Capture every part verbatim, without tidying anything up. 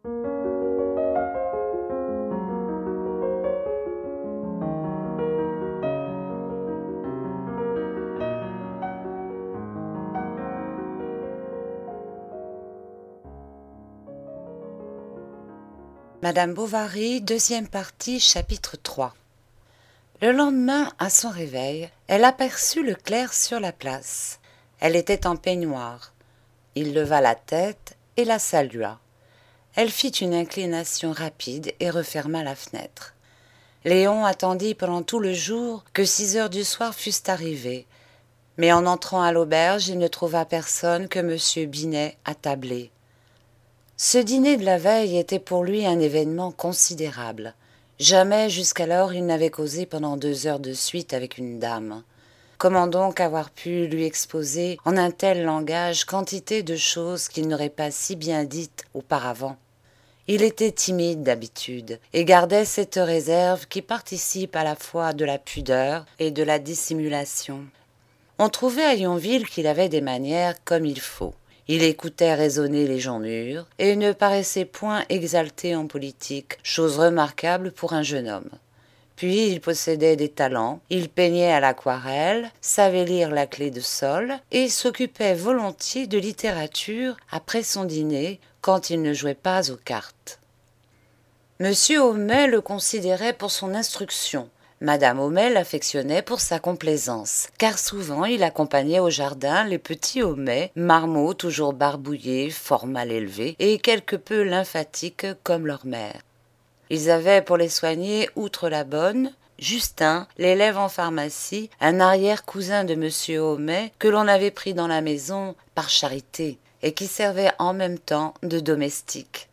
Madame Bovary, deuxième partie, chapitre trois. Le lendemain, à son réveil, elle aperçut le clerc sur la place. Elle était en peignoir. Il leva la tête et la salua. Elle fit une inclination rapide et referma la fenêtre. Léon attendit pendant tout le jour que six heures du soir fussent arrivées. Mais en entrant à l'auberge, il ne trouva personne que monsieur Binet attablé. Ce dîner de la veille était pour lui un événement considérable. Jamais jusqu'alors il n'avait causé pendant deux heures de suite avec une dame. Comment donc avoir pu lui exposer en un tel langage quantité de choses qu'il n'aurait pas si bien dites auparavant? Il était timide d'habitude et gardait cette réserve qui participe à la fois de la pudeur et de la dissimulation. On trouvait à Yonville qu'il avait des manières comme il faut. Il écoutait raisonner les gens mûrs et ne paraissait point exalté en politique, chose remarquable pour un jeune homme. Puis il possédait des talents, il peignait à l'aquarelle, savait lire la clé de sol et s'occupait volontiers de littérature après son dîner quand il ne jouait pas aux cartes. Monsieur Homais le considérait pour son instruction. Madame Homais l'affectionnait pour sa complaisance, car souvent il accompagnait au jardin les petits Homais, marmots toujours barbouillés, fort mal élevés, et quelque peu lymphatiques comme leur mère. Ils avaient pour les soigner, outre la bonne, Justin, l'élève en pharmacie, un arrière-cousin de monsieur Homais, que l'on avait pris dans la maison par charité, et qui servait en même temps de domestique.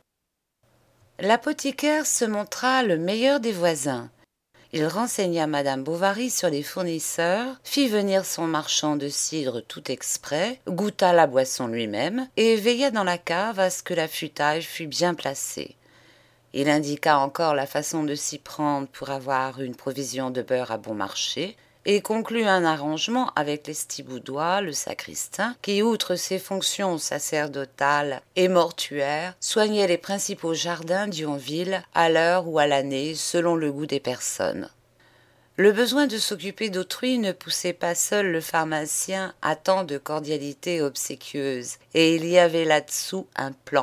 L'apothicaire se montra le meilleur des voisins. Il renseigna madame Bovary sur les fournisseurs, fit venir son marchand de cidre tout exprès, goûta la boisson lui-même et veilla dans la cave à ce que la futaille fût bien placée. Il indiqua encore la façon de s'y prendre pour avoir une provision de beurre à bon marché et conclut un arrangement avec l'Estiboudois, le sacristain, qui, outre ses fonctions sacerdotales et mortuaires, soignait les principaux jardins d'Yonville à l'heure ou à l'année, selon le goût des personnes. Le besoin de s'occuper d'autrui ne poussait pas seul le pharmacien à tant de cordialité obséquieuse, et il y avait là-dessous un plan.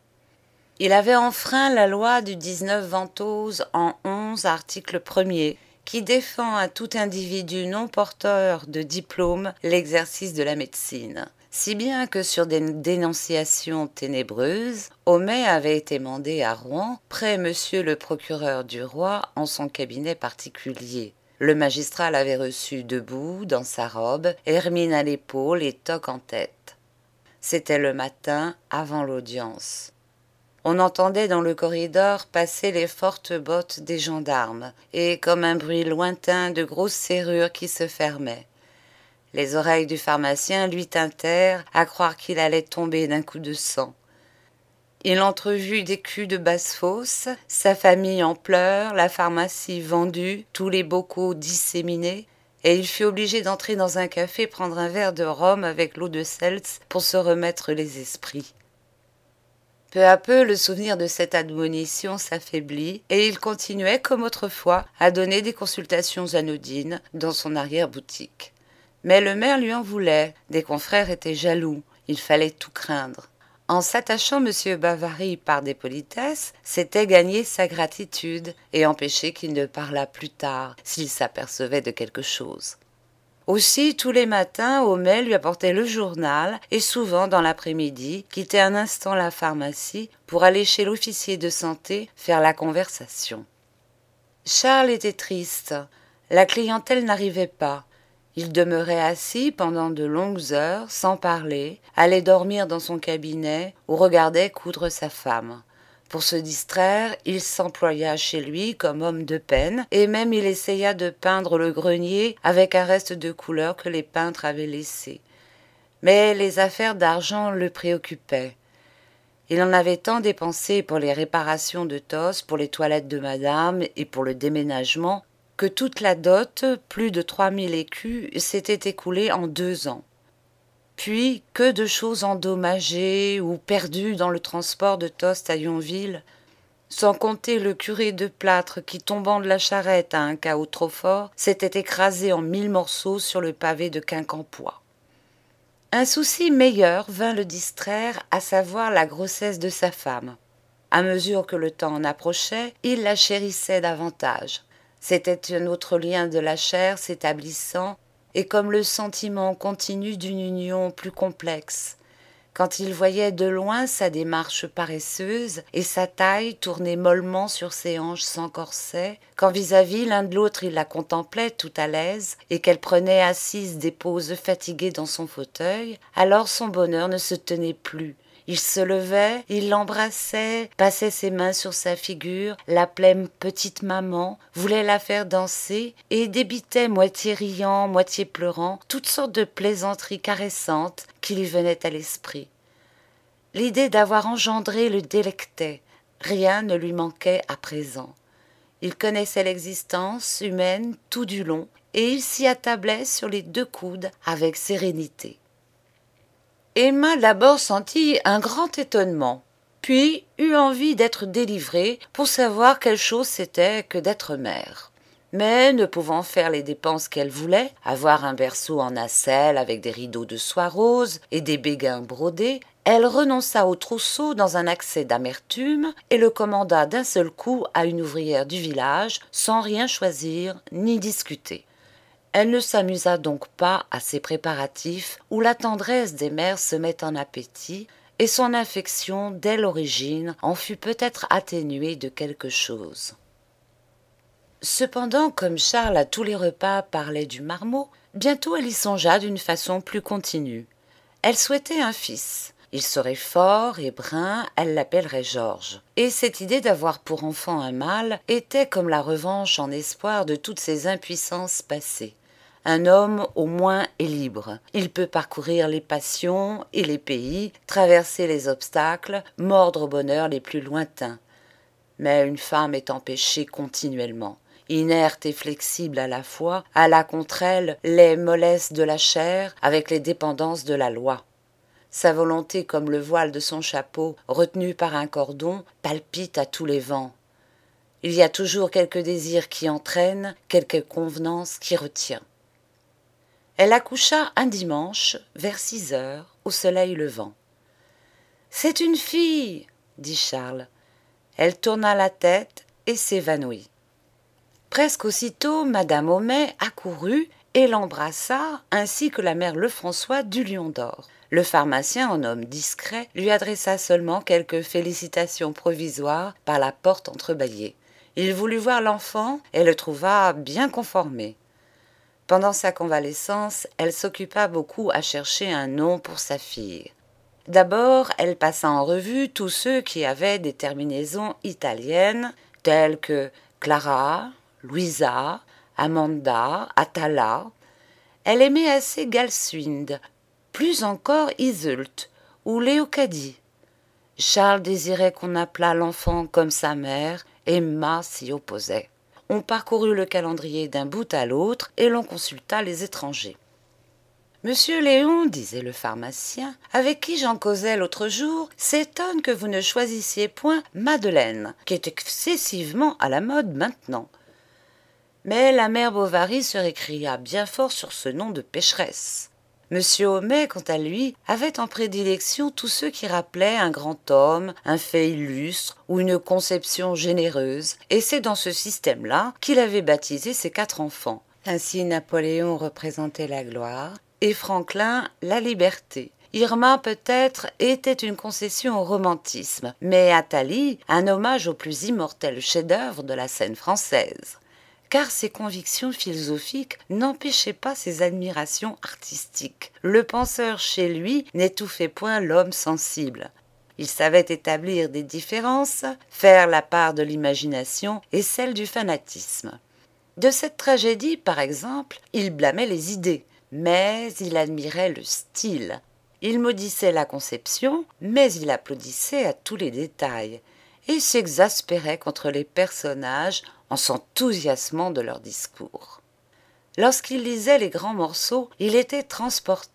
Il avait enfreint la loi du dix-neuf Ventose en onze article premier, qui défend à tout individu non porteur de diplôme l'exercice de la médecine. Si bien que sur des dénonciations ténébreuses, Homais avait été mandé à Rouen, près monsieur le procureur du roi, en son cabinet particulier. Le magistrat l'avait reçu debout, dans sa robe, hermine à l'épaule et toque en tête. C'était le matin, avant l'audience. On entendait dans le corridor passer les fortes bottes des gendarmes, et comme un bruit lointain de grosses serrures qui se fermaient. Les oreilles du pharmacien lui tintèrent à croire qu'il allait tomber d'un coup de sang. Il entrevut des culs de basse-fosse, sa famille en pleurs, la pharmacie vendue, tous les bocaux disséminés, et il fut obligé d'entrer dans un café prendre un verre de rhum avec l'eau de seltz pour se remettre les esprits. Peu à peu, le souvenir de cette admonition s'affaiblit et il continuait, comme autrefois, à donner des consultations anodines dans son arrière-boutique. Mais le maire lui en voulait, des confrères étaient jaloux, il fallait tout craindre. En s'attachant M. Bovary par des politesses, c'était gagner sa gratitude et empêcher qu'il ne parlât plus tard, s'il s'apercevait de quelque chose. Aussi, tous les matins, Homais lui apportait le journal et souvent, dans l'après-midi, quittait un instant la pharmacie pour aller chez l'officier de santé faire la conversation. Charles était triste. La clientèle n'arrivait pas. Il demeurait assis pendant de longues heures, sans parler, allait dormir dans son cabinet ou regardait coudre sa femme. Pour se distraire, il s'employa chez lui comme homme de peine, et même il essaya de peindre le grenier avec un reste de couleur que les peintres avaient laissé. Mais les affaires d'argent le préoccupaient. Il en avait tant dépensé pour les réparations de tosses, pour les toilettes de madame et pour le déménagement, que toute la dot, plus de trois mille écus, s'était écoulée en deux ans. Puis, que de choses endommagées ou perdues dans le transport de Tostes à Yonville, sans compter le curé de plâtre qui, tombant de la charrette à un chaos trop fort, s'était écrasé en mille morceaux sur le pavé de Quincampoix. Un souci meilleur vint le distraire, à savoir la grossesse de sa femme. À mesure que le temps en approchait, il la chérissait davantage. C'était un autre lien de la chair s'établissant, et comme le sentiment continu d'une union plus complexe. Quand il voyait de loin sa démarche paresseuse et sa taille tournée mollement sur ses hanches sans corset, quand vis-à-vis l'un de l'autre il la contemplait tout à l'aise et qu'elle prenait assise des poses fatiguées dans son fauteuil, alors son bonheur ne se tenait plus. Il se levait, il l'embrassait, passait ses mains sur sa figure, l'appelait petite maman, voulait la faire danser et débitait moitié riant, moitié pleurant, toutes sortes de plaisanteries caressantes qui lui venaient à l'esprit. L'idée d'avoir engendré le délectait, rien ne lui manquait à présent. Il connaissait l'existence humaine tout du long et il s'y attablait sur les deux coudes avec sérénité. Emma d'abord sentit un grand étonnement, puis eut envie d'être délivrée pour savoir quelle chose c'était que d'être mère. Mais ne pouvant faire les dépenses qu'elle voulait, avoir un berceau en nacelle avec des rideaux de soie rose et des béguins brodés, elle renonça au trousseau dans un accès d'amertume et le commanda d'un seul coup à une ouvrière du village sans rien choisir ni discuter. Elle ne s'amusa donc pas à ces préparatifs où la tendresse des mères se met en appétit, et son affection, dès l'origine, en fut peut-être atténuée de quelque chose. Cependant, comme Charles à tous les repas parlait du marmot, bientôt elle y songea d'une façon plus continue. Elle souhaitait un fils. Il serait fort et brun, elle l'appellerait Georges. Et cette idée d'avoir pour enfant un mâle était comme la revanche en espoir de toutes ses impuissances passées. Un homme, au moins, est libre. Il peut parcourir les passions et les pays, traverser les obstacles, mordre au bonheur les plus lointains. Mais une femme est empêchée continuellement. Inerte et flexible à la fois, elle a contre elle les mollesses de la chair avec les dépendances de la loi. Sa volonté, comme le voile de son chapeau, retenu par un cordon, palpite à tous les vents. Il y a toujours quelque désir qui entraîne, quelque convenance qui retient. Elle accoucha un dimanche, vers six heures, au soleil levant. « C'est une fille !» dit Charles. Elle tourna la tête et s'évanouit. Presque aussitôt, madame Homais accourut et l'embrassa, ainsi que la mère Lefrançois du Lion d'Or. Le pharmacien, en homme discret, lui adressa seulement quelques félicitations provisoires par la porte entrebâillée. Il voulut voir l'enfant et le trouva bien conformé. Pendant sa convalescence, elle s'occupa beaucoup à chercher un nom pour sa fille. D'abord, elle passa en revue tous ceux qui avaient des terminaisons italiennes, telles que Clara, Louisa, Amanda, Atala. Elle aimait assez Galswinde, plus encore Iseult ou Léocadie. Charles désirait qu'on appelât l'enfant comme sa mère, Emma s'y opposait. On parcourut le calendrier d'un bout à l'autre et l'on consulta les étrangers. « Monsieur Léon, disait le pharmacien, avec qui j'en causais l'autre jour, s'étonne que vous ne choisissiez point Madeleine, qui est excessivement à la mode maintenant. » Mais la mère Bovary se récria bien fort sur ce nom de pécheresse. Monsieur Homais, quant à lui, avait en prédilection tous ceux qui rappelaient un grand homme, un fait illustre ou une conception généreuse, et c'est dans ce système-là qu'il avait baptisé ses quatre enfants. Ainsi Napoléon représentait la gloire, et Franklin la liberté. Irma, peut-être, était une concession au romantisme, mais Athalie, un hommage au plus immortel chef-d'œuvre de la scène française. Car ses convictions philosophiques n'empêchaient pas ses admirations artistiques. Le penseur chez lui n'étouffait point l'homme sensible. Il savait établir des différences, faire la part de l'imagination et celle du fanatisme. De cette tragédie, par exemple, il blâmait les idées, mais il admirait le style. Il maudissait la conception, mais il applaudissait à tous les détails, et s'exaspérait contre les personnages en s'enthousiasmant de leurs discours. Lorsqu'il lisait les grands morceaux, il était transporté,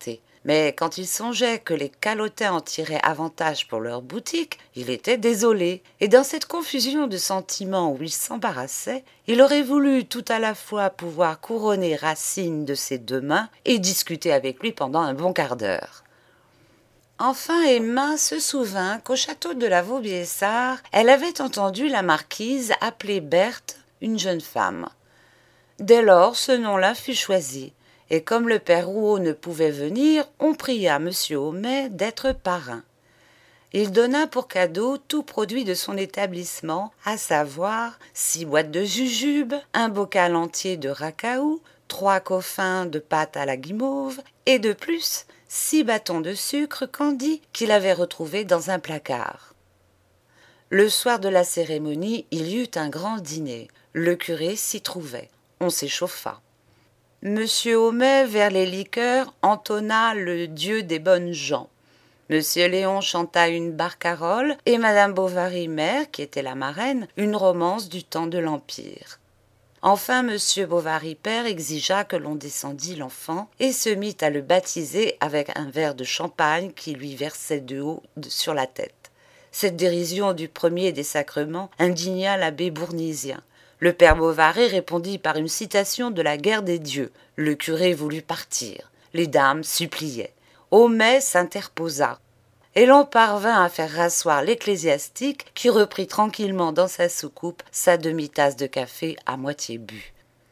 Mais quand il songeait que les calotins en tiraient avantage pour leur boutique, il était désolé, et dans cette confusion de sentiments où il s'embarrassait, il aurait voulu tout à la fois pouvoir couronner Racine de ses deux mains et discuter avec lui pendant un bon quart d'heure. Enfin Emma se souvint qu'au château de la Vaubyessard, elle avait entendu la marquise appeler Berthe une jeune femme. Dès lors, ce nom-là fut choisi, et comme le père Rouault ne pouvait venir, on pria monsieur Homais d'être parrain. Il donna pour cadeau tout produit de son établissement, à savoir six boîtes de jujubes, un bocal entier de racaou, trois coffins de pâte à la guimauve, et de plus six bâtons de sucre candi qu'il avait retrouvés dans un placard. Le soir de la cérémonie, il y eut un grand dîner. Le curé s'y trouvait. On s'échauffa. Monsieur Homais, vers les liqueurs, entonna le Dieu des bonnes gens. Monsieur Léon chanta une barcarolle et Madame Bovary mère, qui était la marraine, une romance du temps de l'Empire. Enfin, Monsieur Bovary père exigea que l'on descendît l'enfant et se mit à le baptiser avec un verre de champagne qui lui versait de haut sur la tête. Cette dérision du premier des sacrements indigna l'abbé Bournisien. Le père Bovary répondit par une citation de la guerre des dieux. Le curé voulut partir. Les dames suppliaient. Homais s'interposa. Et l'on parvint à faire rasseoir l'ecclésiastique qui reprit tranquillement dans sa soucoupe sa demi-tasse de café à moitié bu.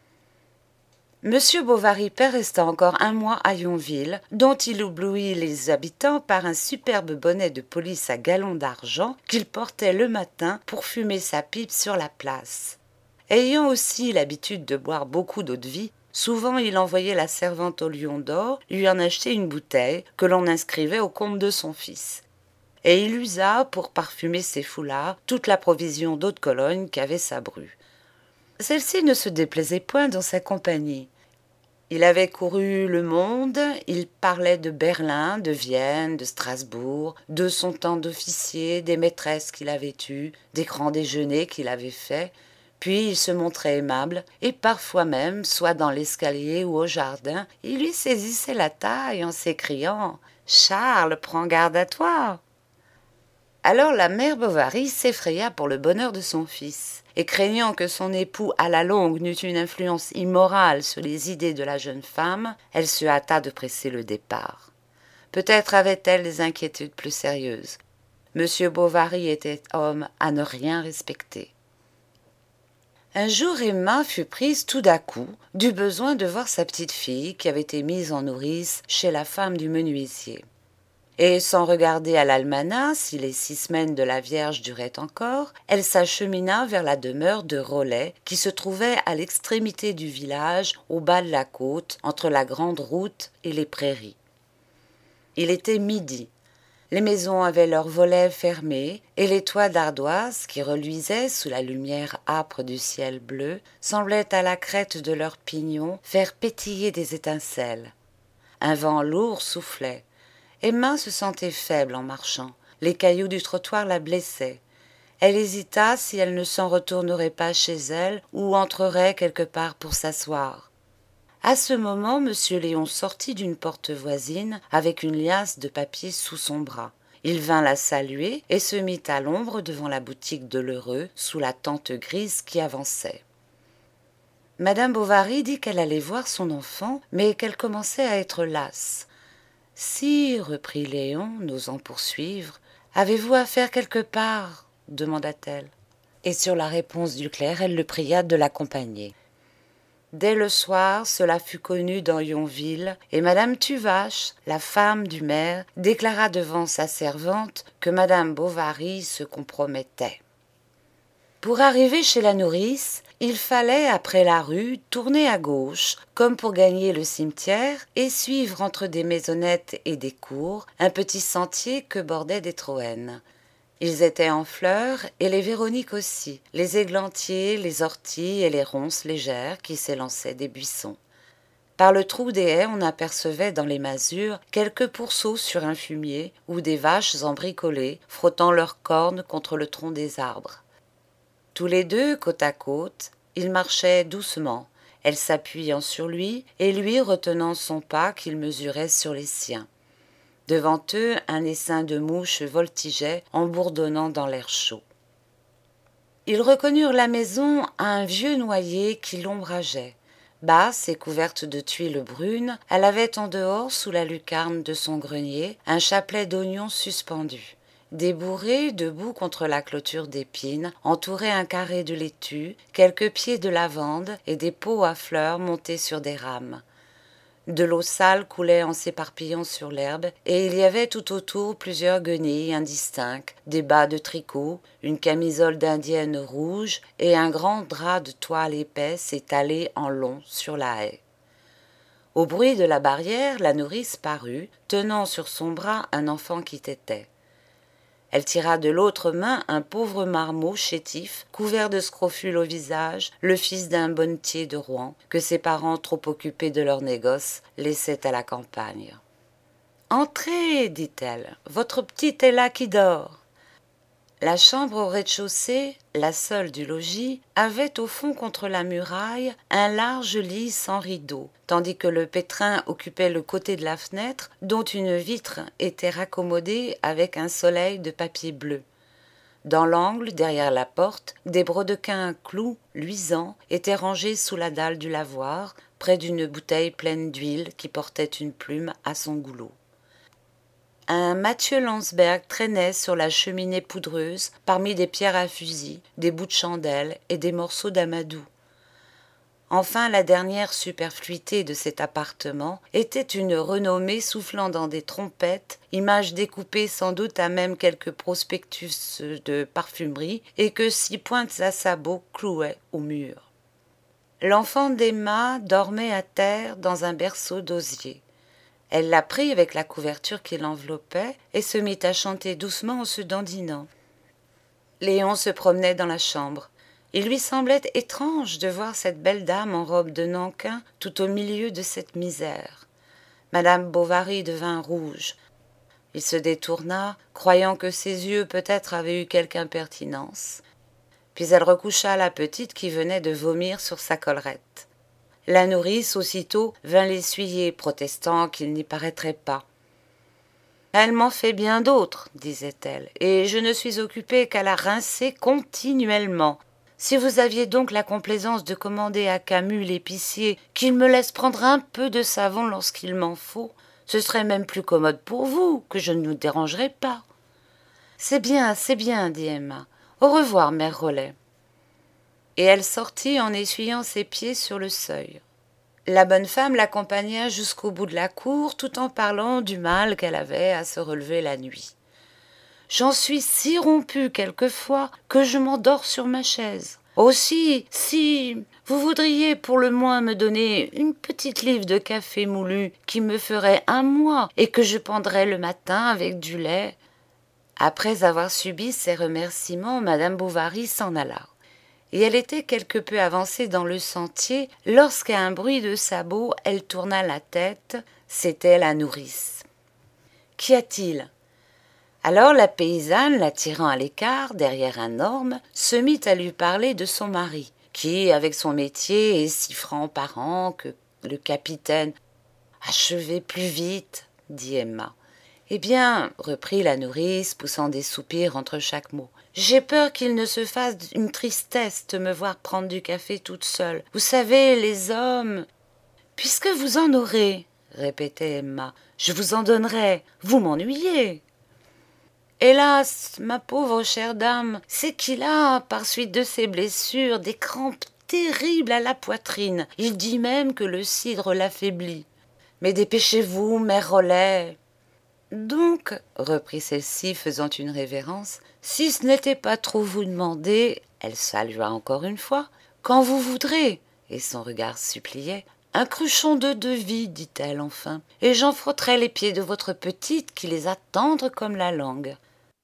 Monsieur Bovary père resta encore un mois à Yonville, dont il éblouit les habitants par un superbe bonnet de police à galons d'argent qu'il portait le matin pour fumer sa pipe sur la place. Ayant aussi l'habitude de boire beaucoup d'eau-de-vie, souvent il envoyait la servante au Lion d'Or lui en acheter une bouteille que l'on inscrivait au compte de son fils. Et il usa, pour parfumer ses foulards, toute la provision d'eau de Cologne qu'avait sa bru. Celle-ci ne se déplaisait point dans sa compagnie. Il avait couru le monde, il parlait de Berlin, de Vienne, de Strasbourg, de son temps d'officier, des maîtresses qu'il avait eues, des grands déjeuners qu'il avait faits. Puis il se montrait aimable, et parfois même, soit dans l'escalier ou au jardin, il lui saisissait la taille en s'écriant « Charles, prends garde à toi !» Alors la mère Bovary s'effraya pour le bonheur de son fils, et craignant que son époux à la longue n'eût une influence immorale sur les idées de la jeune femme, elle se hâta de presser le départ. Peut-être avait-elle des inquiétudes plus sérieuses. Monsieur Bovary était homme à ne rien respecter. Un jour, Emma fut prise tout à coup du besoin de voir sa petite fille qui avait été mise en nourrice chez la femme du menuisier. Et sans regarder à l'almanach si les six semaines de la Vierge duraient encore, elle s'achemina vers la demeure de Rollet qui se trouvait à l'extrémité du village, au bas de la côte, entre la grande route et les prairies. Il était midi. Les maisons avaient leurs volets fermés, et les toits d'ardoise, qui reluisaient sous la lumière âpre du ciel bleu, semblaient à la crête de leurs pignons faire pétiller des étincelles. Un vent lourd soufflait. Emma se sentait faible en marchant. Les cailloux du trottoir la blessaient. Elle hésita si elle ne s'en retournerait pas chez elle ou entrerait quelque part pour s'asseoir. À ce moment, monsieur Léon sortit d'une porte voisine avec une liasse de papier sous son bras. Il vint la saluer et se mit à l'ombre devant la boutique de l'Heureux, sous la tente grise qui avançait. Madame Bovary dit qu'elle allait voir son enfant, mais qu'elle commençait à être lasse. « Si, reprit Léon, n'osant poursuivre, avez-vous affaire quelque part ?» demanda-t-elle. Et sur la réponse du clerc, elle le pria de l'accompagner. Dès le soir, cela fut connu dans Yonville, et madame Tuvache, la femme du maire, déclara devant sa servante que madame Bovary se compromettait. Pour arriver chez la nourrice, il fallait, après la rue, tourner à gauche, comme pour gagner le cimetière, et suivre entre des maisonnettes et des cours un petit sentier que bordaient des troènes. Ils étaient en fleurs, et les véroniques aussi, les églantiers, les orties et les ronces légères qui s'élançaient des buissons. Par le trou des haies, on apercevait dans les masures quelques pourceaux sur un fumier ou des vaches embricolées, frottant leurs cornes contre le tronc des arbres. Tous les deux, côte à côte, ils marchaient doucement, elle s'appuyant sur lui et lui retenant son pas qu'il mesurait sur les siens. Devant eux, un essaim de mouches voltigeait en bourdonnant dans l'air chaud. Ils reconnurent la maison à un vieux noyer qui l'ombrageait. Basse et couverte de tuiles brunes, elle avait en dehors, sous la lucarne de son grenier, un chapelet d'oignons suspendu. Des bourrées, debout contre la clôture d'épines, entouraient un carré de laitue, quelques pieds de lavande et des pots à fleurs montés sur des rames. De l'eau sale coulait en s'éparpillant sur l'herbe, et il y avait tout autour plusieurs guenilles indistinctes, des bas de tricot, une camisole d'indienne rouge et un grand drap de toile épaisse étalé en long sur la haie. Au bruit de la barrière, la nourrice parut, tenant sur son bras un enfant qui tétait. Elle tira de l'autre main un pauvre marmot chétif, couvert de scrofules au visage, le fils d'un bonnetier de Rouen, que ses parents, trop occupés de leur négoce, laissaient à la campagne. « Entrez, dit-elle, votre petite est là qui dort. » La chambre au rez-de-chaussée, la seule du logis, avait au fond contre la muraille un large lit sans rideau, tandis que le pétrin occupait le côté de la fenêtre dont une vitre était raccommodée avec un soleil de papier bleu. Dans l'angle, derrière la porte, des brodequins clous luisants étaient rangés sous la dalle du lavoir, près d'une bouteille pleine d'huile qui portait une plume à son goulot. Un Mathieu Landsberg traînait sur la cheminée poudreuse parmi des pierres à fusil, des bouts de chandelle et des morceaux d'amadou. Enfin, la dernière superfluité de cet appartement était une renommée soufflant dans des trompettes, image découpée sans doute à même quelques prospectus de parfumerie et que six pointes à sabots clouaient au mur. L'enfant d'Emma dormait à terre dans un berceau d'osier. Elle la prit avec la couverture qui l'enveloppait et se mit à chanter doucement en se dandinant. Léon se promenait dans la chambre. Il lui semblait étrange de voir cette belle dame en robe de nankin tout au milieu de cette misère. Madame Bovary devint rouge. Il se détourna, croyant que ses yeux peut-être avaient eu quelque impertinence. Puis elle recoucha la petite qui venait de vomir sur sa collerette. La nourrice, aussitôt, vint l'essuyer, protestant qu'il n'y paraîtrait pas. « Elle m'en fait bien d'autres, disait-elle, et je ne suis occupée qu'à la rincer continuellement. Si vous aviez donc la complaisance de commander à Camus l'épicier qu'il me laisse prendre un peu de savon lorsqu'il m'en faut, ce serait même plus commode pour vous, que je ne vous dérangerais pas. »« C'est bien, c'est bien, dit Emma. Au revoir, mère Rollet. » Et elle sortit en essuyant ses pieds sur le seuil. La bonne femme l'accompagna jusqu'au bout de la cour, tout en parlant du mal qu'elle avait à se relever la nuit. « J'en suis si rompue quelquefois que je m'endors sur ma chaise. Aussi, si vous voudriez pour le moins me donner une petite livre de café moulu qui me ferait un mois et que je pendrais le matin avec du lait. » Après avoir subi ces remerciements, madame Bovary s'en alla. Et elle était quelque peu avancée dans le sentier lorsqu'à un bruit de sabots, elle tourna la tête. C'était la nourrice. « Qu'y a-t-il » Alors la paysanne, la tirant à l'écart, derrière un orme, se mit à lui parler de son mari, qui, avec son métier, est si franc par an que le capitaine... « Achevez plus vite, dit Emma. Eh bien, reprit la nourrice, poussant des soupirs entre chaque mot, j'ai peur qu'il ne se fasse une tristesse de me voir prendre du café toute seule. Vous savez, les hommes... Puisque vous en aurez, répétait Emma, je vous en donnerai. Vous m'ennuyez. Hélas, ma pauvre chère dame, c'est qu'il a, par suite de ses blessures, des crampes terribles à la poitrine. Il dit même que le cidre l'affaiblit. Mais dépêchez-vous, mère Rollet. Donc, reprit celle-ci, faisant une révérence, si ce n'était pas trop vous demander, elle salua encore une fois, quand vous voudrez, et son regard suppliait, un cruchon de devis, dit-elle enfin, et j'en frotterai les pieds de votre petite qui les a tendres comme la langue.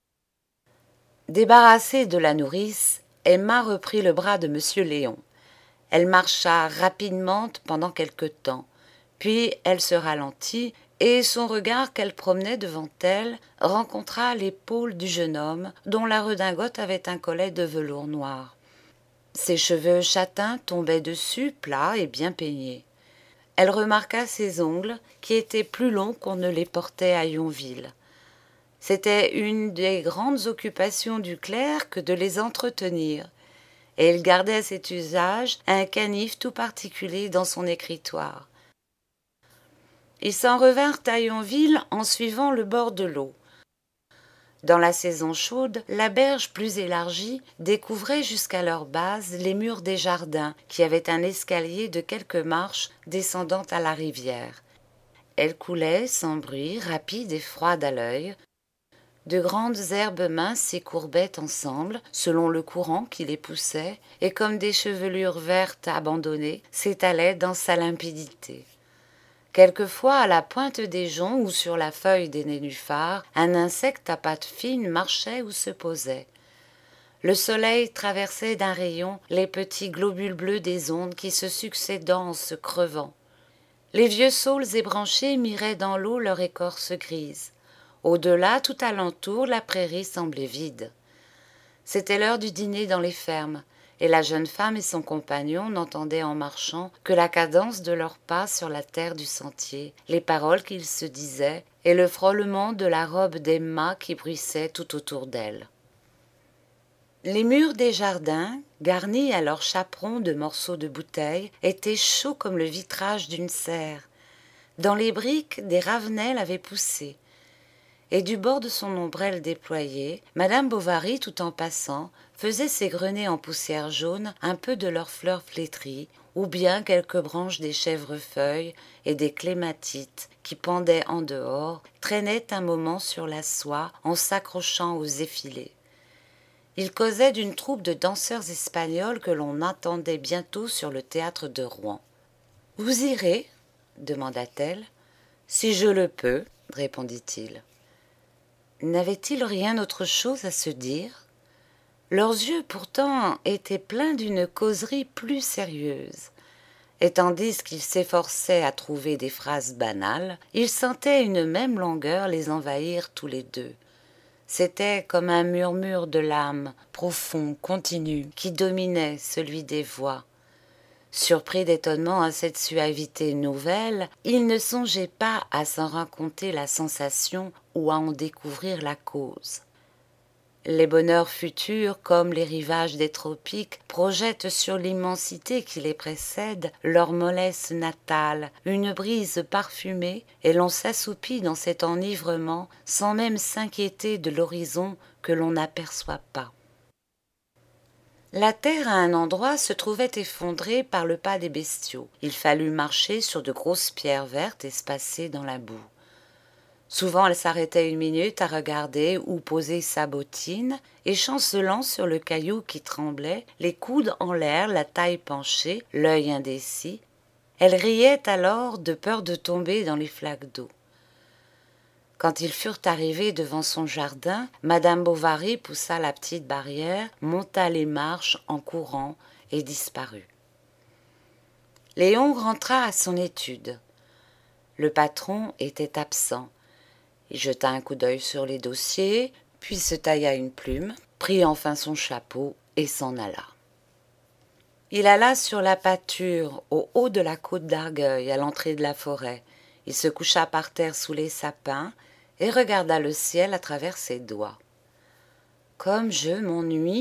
Débarrassée de la nourrice, Emma reprit le bras de monsieur Léon. Elle marcha rapidement pendant quelque temps, puis elle se ralentit, et son regard qu'elle promenait devant elle rencontra l'épaule du jeune homme dont la redingote avait un collet de velours noir. Ses cheveux châtains tombaient dessus, plats et bien peignés. elle remarqua ses ongles qui étaient plus longs qu'on ne les portait à Yonville. C'était une des grandes occupations du clerc que de les entretenir, et il gardait à cet usage un canif tout particulier dans son écritoire. Ils s'en revinrent à Yonville en suivant le bord de l'eau. Dans la saison chaude, la berge plus élargie découvrait jusqu'à leur base les murs des jardins, qui avaient un escalier de quelques marches descendant à la rivière. Elle coulait sans bruit, rapide et froide à l'œil. De grandes herbes minces s'y courbaient ensemble, selon le courant qui les poussait, et comme des chevelures vertes abandonnées, s'étalaient dans sa limpidité. Quelquefois, à la pointe des joncs ou sur la feuille des nénuphars, un insecte à pattes fines marchait ou se posait. Le soleil traversait d'un rayon les petits globules bleus des ondes qui se succédant en se crevant. Les vieux saules ébranchés miraient dans l'eau leur écorce grise. Au-delà, tout alentour, la prairie semblait vide. C'était l'heure du dîner dans les fermes, et la jeune femme et son compagnon n'entendaient en marchant que la cadence de leurs pas sur la terre du sentier, les paroles qu'ils se disaient, et le frôlement de la robe d'Emma qui bruissait tout autour d'elle. Les murs des jardins, garnis à leur chaperon de morceaux de bouteilles, étaient chauds comme le vitrage d'une serre. Dans les briques, des ravenelles avaient poussé. Et du bord de son ombrelle déployée, Madame Bovary, tout en passant, faisait s'égrener en poussière jaune un peu de leurs fleurs flétries, ou bien quelques branches des chèvrefeuilles et des clématites qui pendaient en dehors, traînaient un moment sur la soie en s'accrochant aux effilés. Il causait d'une troupe de danseurs espagnols que l'on attendait bientôt sur le théâtre de Rouen. « Vous irez » demanda-t-elle. « Si je le peux, » répondit-il. N'avaient-ils rien autre chose à se dire ? Leurs yeux pourtant étaient pleins d'une causerie plus sérieuse, et tandis qu'ils s'efforçaient à trouver des phrases banales, ils sentaient une même langueur les envahir tous les deux. C'était comme un murmure de l'âme, profond, continu, qui dominait celui des voix. Surpris d'étonnement à cette suavité nouvelle, il ne songeait pas à s'en raconter la sensation ou à en découvrir la cause. Les bonheurs futurs, comme les rivages des tropiques, projettent sur l'immensité qui les précède leur mollesse natale, une brise parfumée, et l'on s'assoupit dans cet enivrement sans même s'inquiéter de l'horizon que l'on n'aperçoit pas. La terre à un endroit se trouvait effondrée par le pas des bestiaux. Il fallut marcher sur de grosses pierres vertes espacées dans la boue. Souvent elle s'arrêtait une minute à regarder ou poser sa bottine, et chancelant sur le caillou qui tremblait, les coudes en l'air, la taille penchée, l'œil indécis, elle riait alors de peur de tomber dans les flaques d'eau. Quand ils furent arrivés devant son jardin, Madame Bovary poussa la petite barrière, monta les marches en courant et disparut. Léon rentra à son étude. Le patron était absent. Il jeta un coup d'œil sur les dossiers, puis se tailla une plume, prit enfin son chapeau et s'en alla. Il alla sur la pâture, au haut de la côte d'Argueil, à l'entrée de la forêt. Il se coucha par terre sous les sapins et regarda le ciel à travers ses doigts. « Comme je m'ennuie !»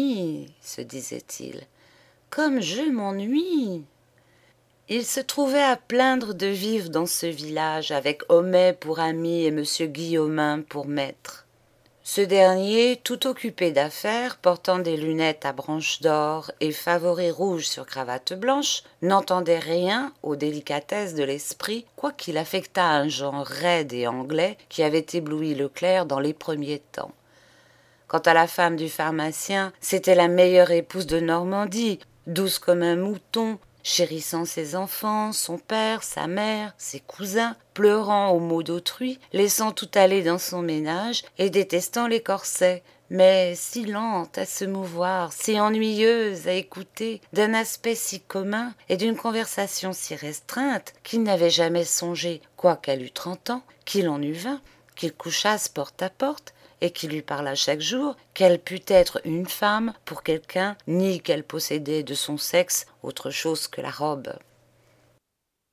se disait-il. « Comme je m'ennuie !» Il se trouvait à plaindre de vivre dans ce village avec Homais pour ami et monsieur Guillaumin pour maître. Ce dernier, tout occupé d'affaires, portant des lunettes à branches d'or et favoris rouges sur cravate blanche, n'entendait rien aux délicatesses de l'esprit, quoiqu'il affectât un genre raide et anglais qui avait ébloui le clerc dans les premiers temps. Quant à la femme du pharmacien, c'était la meilleure épouse de Normandie, douce comme un mouton, chérissant ses enfants, son père, sa mère, ses cousins, pleurant aux maux d'autrui, laissant tout aller dans son ménage et détestant les corsets, mais si lente à se mouvoir, si ennuyeuse à écouter, d'un aspect si commun et d'une conversation si restreinte qu'il n'avait jamais songé, quoiqu'elle eût trente ans, qu'il en eût vingt, qu'ils couchassent porte à porte, et qui lui parla chaque jour, qu'elle pût être une femme pour quelqu'un, ni qu'elle possédait de son sexe autre chose que la robe.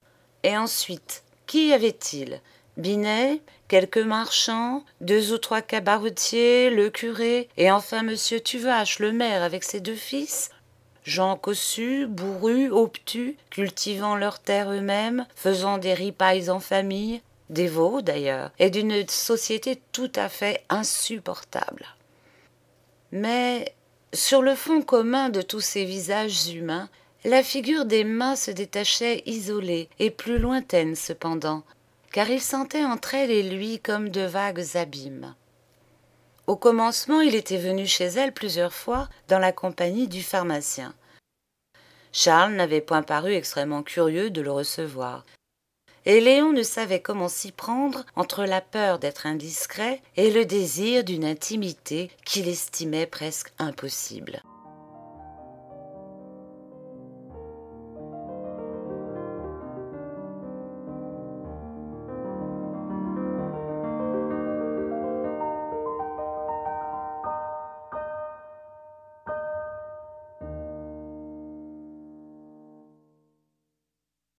Et ensuite, qu'y avait-il? Binet, quelques marchands, deux ou trois cabaretiers, le curé, et enfin monsieur Tuvache, le maire, avec ses deux fils? Gens cossus, bourrus, obtus, cultivant leurs terres eux-mêmes, faisant des ripailles en famille, dévots d'ailleurs, et d'une société tout à fait insupportable. Mais sur le fond commun de tous ces visages humains, la figure d'Emma se détachait isolée et plus lointaine cependant, car il sentait entre elle et lui comme de vagues abîmes. Au commencement, il était venu chez elle plusieurs fois dans la compagnie du pharmacien. Charles n'avait point paru extrêmement curieux de le recevoir. Et Léon ne savait comment s'y prendre entre la peur d'être indiscret et le désir d'une intimité qu'il estimait presque impossible.